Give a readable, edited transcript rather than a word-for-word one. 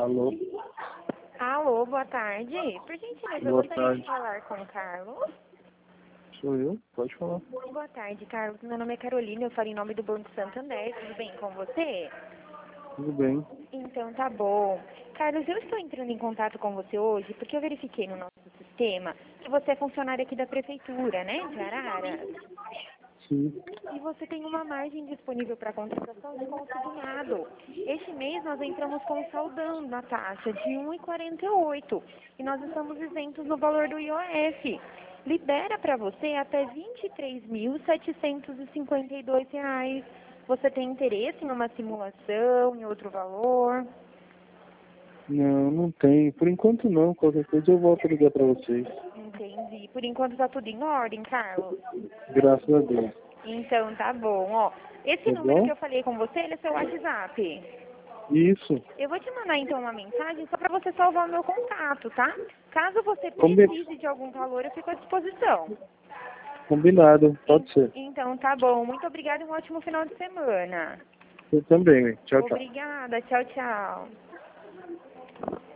Alô? Alô, boa tarde. Por gentileza, eu Boa gostaria tarde. de falar com o Carlos. Sou eu? Pode falar. Boa tarde, Carlos. Meu nome é Carolina, eu falo em nome do Banco Santander. Tudo bem com você? Tudo bem. Então tá bom. Carlos, eu estou entrando em contato com você hoje porque eu verifiquei no nosso sistema que você é funcionário aqui da prefeitura, né, de Araras? Sim. E você tem uma margem disponível para contratação de consignado. Este mês nós entramos com um saldão na taxa de 1,48 e nós estamos isentos no valor do IOF. Libera para você até R$ 23.752. Você tem interesse em uma simulação, em outro valor? Não, não tem. Por enquanto não. Qualquer coisa eu volto a ligar pra vocês. Entendi. Por enquanto tá tudo em ordem, Carlos? Graças a Deus. Então tá bom, ó. Esse Tá número bom? que eu falei com você, ele é seu WhatsApp. Isso. Eu vou te mandar então uma mensagem só para você salvar o meu contato, tá? Caso você Combi- precise de algum valor, eu fico à disposição. Combinado. Pode ser. Então tá bom. Muito obrigada e um ótimo final de semana. Eu também. Tchau, tchau. Obrigada. Tchau, tchau.